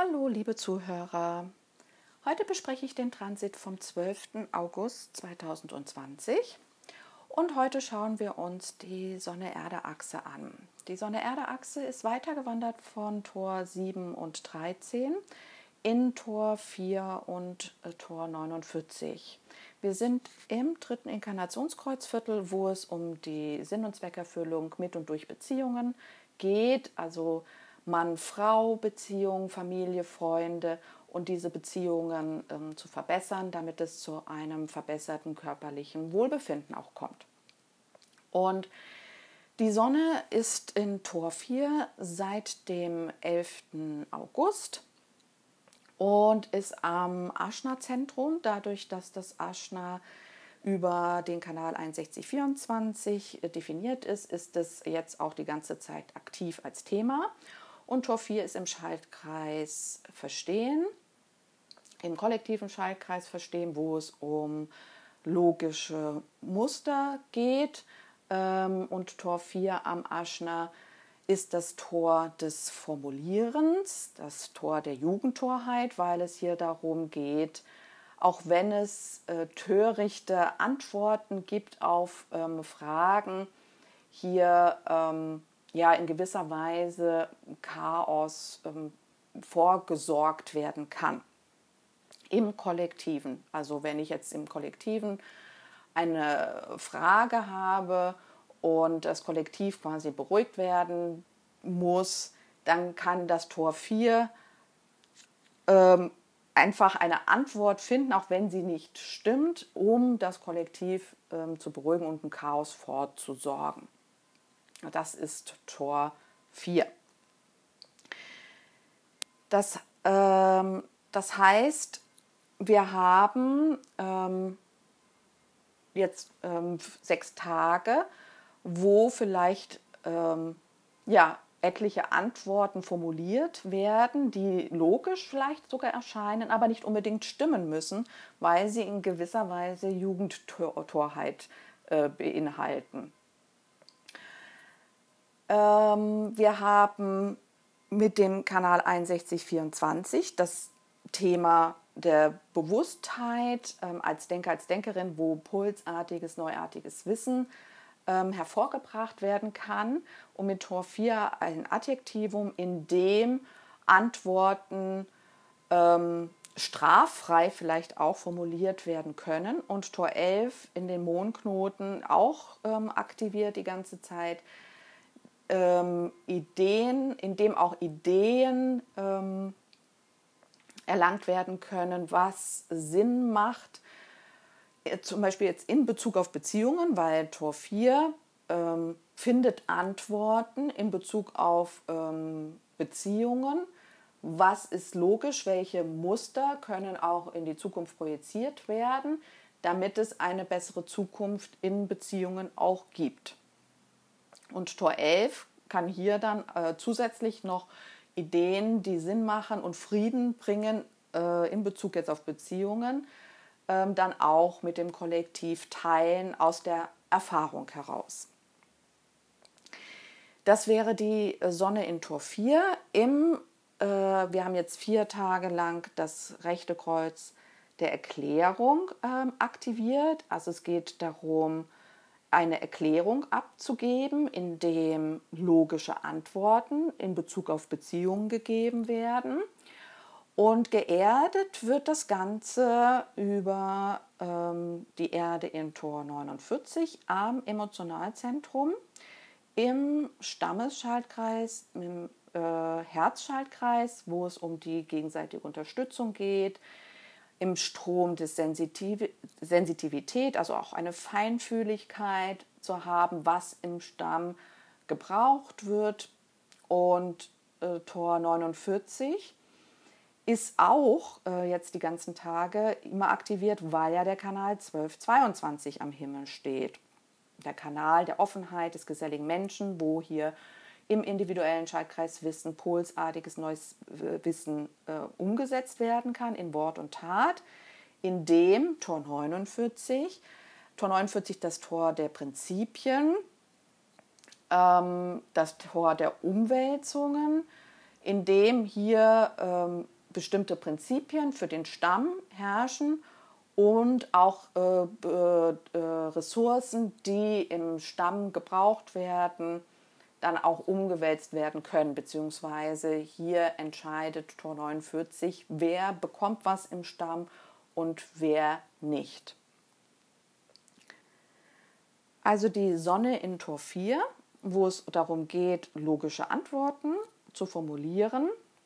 Hallo, liebe Zuhörer. Heute bespreche ich den Transit vom 12. August 2020 und heute schauen wir uns die Sonne-Erde-Achse an. Die Sonne-Erde-Achse ist weitergewandert von Tor 7 und 13 in Tor 4 und Tor 49. Wir sind im dritten Inkarnationskreuzviertel, wo es um die Sinn- und Zweckerfüllung mit und durch Beziehungen geht, also Mann-Frau-Beziehungen, Familie, Freunde und diese Beziehungen zu verbessern, damit es zu einem verbesserten körperlichen Wohlbefinden auch kommt. Und die Sonne ist in Tor 4 seit dem 11. August und ist am Ajna-Zentrum, dadurch, dass das Ajna über den Kanal 6124 definiert ist, ist es jetzt auch die ganze Zeit aktiv als Thema. Und Tor 4 ist im Schaltkreis Verstehen, im kollektiven Schaltkreis Verstehen, wo es um logische Muster geht. Und Tor 4 am Ajna ist das Tor des Formulierens, das Tor der Jugendtorheit, weil es hier darum geht, auch wenn es törichte Antworten gibt auf Fragen, hier in gewisser Weise Chaos vorgesorgt werden kann. Im Kollektiven. Also wenn ich jetzt im Kollektiven eine Frage habe und das Kollektiv quasi beruhigt werden muss, dann kann das Tor 4 einfach eine Antwort finden, auch wenn sie nicht stimmt, um das Kollektiv zu beruhigen und ein Chaos vorzusorgen. Das ist Tor 4. Das heißt, wir haben jetzt 6 Tage, wo vielleicht etliche Antworten formuliert werden, die logisch vielleicht sogar erscheinen, aber nicht unbedingt stimmen müssen, weil sie in gewisser Weise Jugendtorheit beinhalten. Wir haben mit dem Kanal 6124 das Thema der Bewusstheit als Denker, als Denkerin, wo pulsartiges, neuartiges Wissen hervorgebracht werden kann. Und mit Tor 4 ein Adjektivum, in dem Antworten straffrei vielleicht auch formuliert werden können. Und Tor 11 in den Mondknoten auch aktiviert die ganze Zeit. Ideen, in dem auch Ideen erlangt werden können, was Sinn macht, zum Beispiel jetzt in Bezug auf Beziehungen, weil Tor 4 findet Antworten in Bezug auf Beziehungen. Was ist logisch, welche Muster können auch in die Zukunft projiziert werden, damit es eine bessere Zukunft in Beziehungen auch gibt. Und Tor 11 kann hier dann zusätzlich noch Ideen, die Sinn machen und Frieden bringen in Bezug jetzt auf Beziehungen, dann auch mit dem Kollektiv teilen aus der Erfahrung heraus. Das wäre die Sonne in Tor 4. Wir haben jetzt 4 Tage lang das rechte Kreuz der Erklärung aktiviert. Also es geht darum, eine Erklärung abzugeben, in dem logische Antworten in Bezug auf Beziehungen gegeben werden. Und geerdet wird das Ganze über die Erde in Tor 49 am Emotionalzentrum, im Stammesschaltkreis, im Herzschaltkreis, wo es um die gegenseitige Unterstützung geht, im Strom des Sensitivität, also auch eine Feinfühligkeit zu haben, was im Stamm gebraucht wird. Und Tor 49 ist auch jetzt die ganzen Tage immer aktiviert, weil ja der Kanal 1222 am Himmel steht. Der Kanal der Offenheit, des geselligen Menschen, wo hier im individuellen Schaltkreis Wissen, pulsartiges neues Wissen umgesetzt werden kann in Wort und Tat, in dem Tor 49 das Tor der Prinzipien, das Tor der Umwälzungen, in dem hier bestimmte Prinzipien für den Stamm herrschen und auch Ressourcen, die im Stamm gebraucht werden, dann auch umgewälzt werden können, beziehungsweise hier entscheidet Tor 49, wer bekommt was im Stamm und wer nicht. Also die Sonne in Tor 4, wo es darum geht, logische Antworten zu formulieren,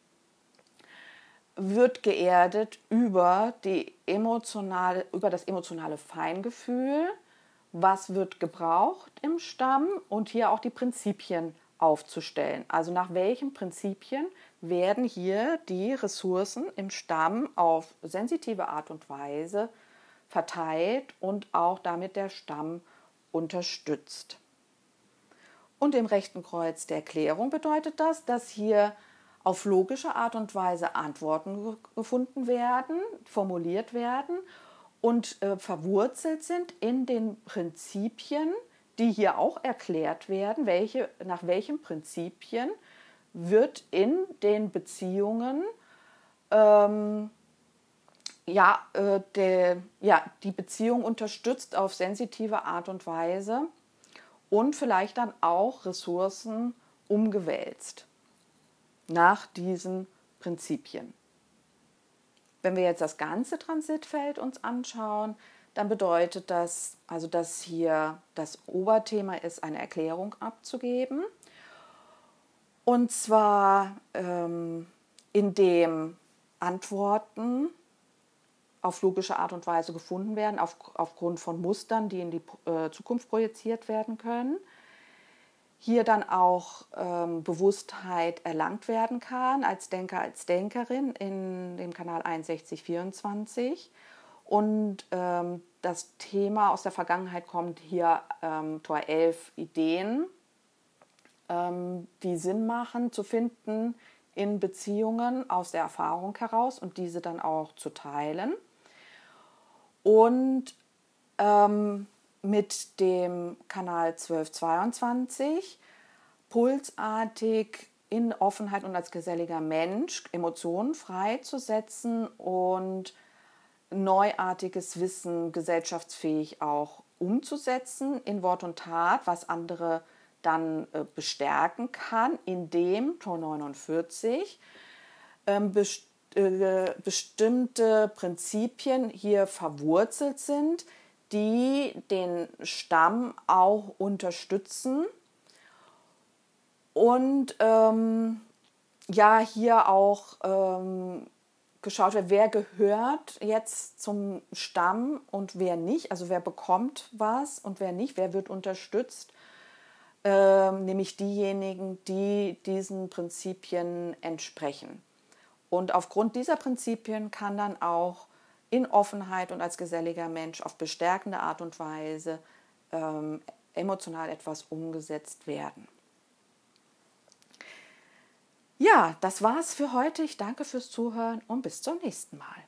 wird geerdet über das emotionale Feingefühl, was wird gebraucht im Stamm und hier auch die Prinzipien aufzustellen. Also nach welchen Prinzipien werden hier die Ressourcen im Stamm auf sensitive Art und Weise verteilt und auch damit der Stamm unterstützt. Und im rechten Kreuz der Erklärung bedeutet das, dass hier auf logische Art und Weise Antworten gefunden werden, formuliert werden und verwurzelt sind in den Prinzipien, die hier auch erklärt werden, nach welchen Prinzipien wird in den Beziehungen die Beziehung unterstützt auf sensitive Art und Weise und vielleicht dann auch Ressourcen umgewälzt nach diesen Prinzipien. Wenn wir jetzt das ganze Transitfeld uns anschauen, dann bedeutet das, also dass hier das Oberthema ist, eine Erklärung abzugeben. Und zwar indem Antworten auf logische Art und Weise gefunden werden, aufgrund von Mustern, die in die Zukunft projiziert werden können. Hier dann auch Bewusstheit erlangt werden kann als Denker, als Denkerin in dem Kanal 6124. Und das Thema aus der Vergangenheit kommt hier Tor 11 Ideen, die Sinn machen, zu finden in Beziehungen aus der Erfahrung heraus und diese dann auch zu teilen. Und mit dem Kanal 1222 pulsartig in Offenheit und als geselliger Mensch Emotionen freizusetzen und neuartiges Wissen gesellschaftsfähig auch umzusetzen in Wort und Tat, was andere dann bestärken kann, indem Tor 49 bestimmte Prinzipien hier verwurzelt sind, die den Stamm auch unterstützen und hier auch geschaut wird, wer gehört jetzt zum Stamm und wer nicht, also wer bekommt was und wer nicht, wer wird unterstützt, nämlich diejenigen, die diesen Prinzipien entsprechen. Und aufgrund dieser Prinzipien kann dann auch in Offenheit und als geselliger Mensch auf bestärkende Art und Weise emotional etwas umgesetzt werden. Ja, das war's für heute. Ich danke fürs Zuhören und bis zum nächsten Mal.